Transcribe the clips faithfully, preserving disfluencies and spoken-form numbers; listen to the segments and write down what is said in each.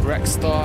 Rockstar.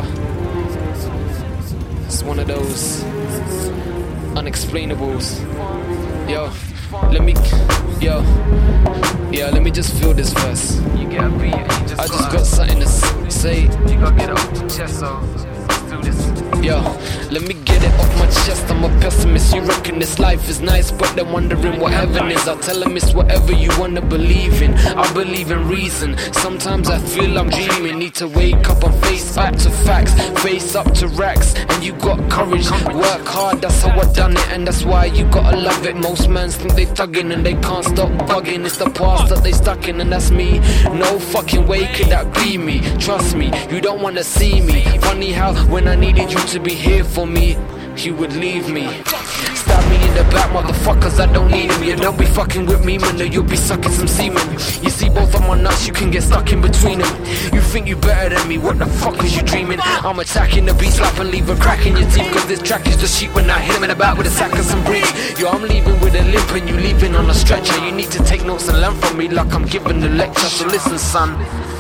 It's one of those unexplainables. Yo, let me, yo, yeah, let me just feel this verse. You get a beat, you just I just got something to say. You gotta get it off your chest, so let's do this. Yo, let me get it off my chest. I'm a pessimist. You reckon this life is nice, but they're wondering what heaven is. I tell them it's whatever you wanna believe in. I believe in reason. Sometimes I feel I'm dreaming. Need to wake up and face up to facts, face up to racks. And you got courage. Work hard, that's how I done it, and that's why you gotta love it. Most mans think they thugging and they can't stop bugging. It's the past that they stuck in, and that's me. No fucking way could that be me. Trust me, you don't wanna see me. Funny how when I needed you to be here for me, you would leave me. Stab me in the back, motherfuckers, I don't need them. You don't be fucking with me, man, or you'll be sucking some semen. You see both of my nuts, you can get stuck in between them. You think you better than me, what the fuck is you dreaming? I'm attacking the beat, slap and leave a crack in your teeth. Cause this track is just sheep when I hit him in the back with a sack of some bricks. Yo, I'm leaving with a limp and you leaving on a stretcher. You need to take notes and learn from me like I'm giving the lecture. So listen, son.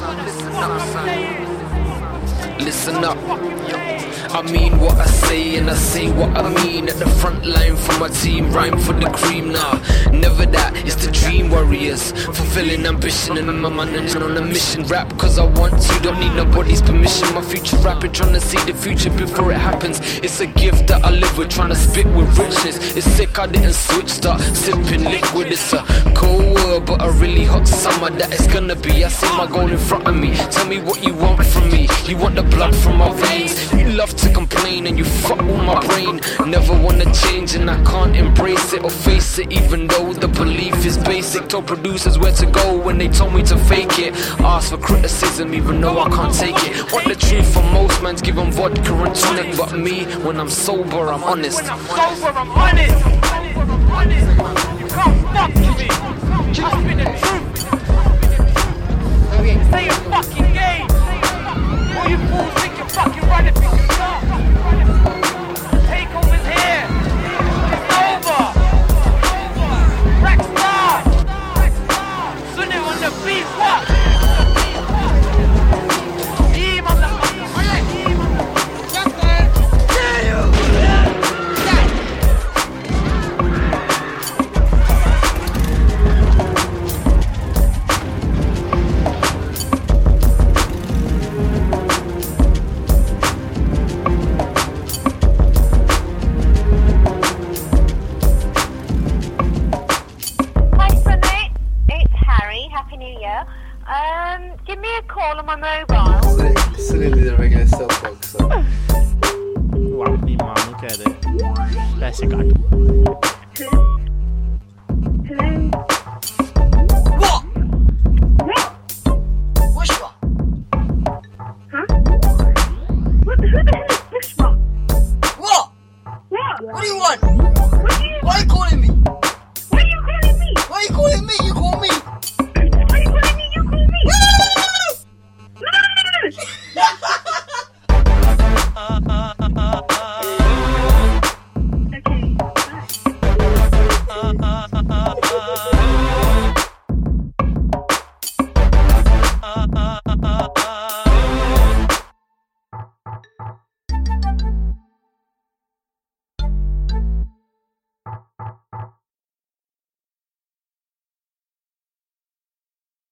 Listen up. I mean what I say and I say what I mean. At the front line for my team, rhyme for the cream. Nah, never that, it's the dream warriors. Fulfilling ambition and my man and on a mission. Rap cause I want to, don't need nobody's permission. My future rapping, trying to see the future before it happens. It's a gift that I live with, trying to spit with richness. It's sick I didn't switch, start sipping liquid. It's a cold world but a really hot summer that it's gonna be. I see my goal in front of me. Tell me what you want from me. You want the blood from my veins. You love to complain and you fuck with my brain. Never wanna change and I can't embrace it or face it, even though the belief is basic. Told producers where to go when they told me to fake it. Ask for criticism even though I can't take it. Want the truth from most mans, give them vodka and tonic. But me, when I'm sober, I'm honest. When I'm sober, I'm honest. You can't fuck with me. Just with the truth. Say a fucking game. All you fools think you're fucking running, think you're not. Takeover's here. It's over. Rockstar. Sunny on the beat, what? Yeah, motherfucker. Yes, sir. Um, give me a call on my mobile. Sunny lider med en soapbox. Wow, min mamma kan det. Det är så gott.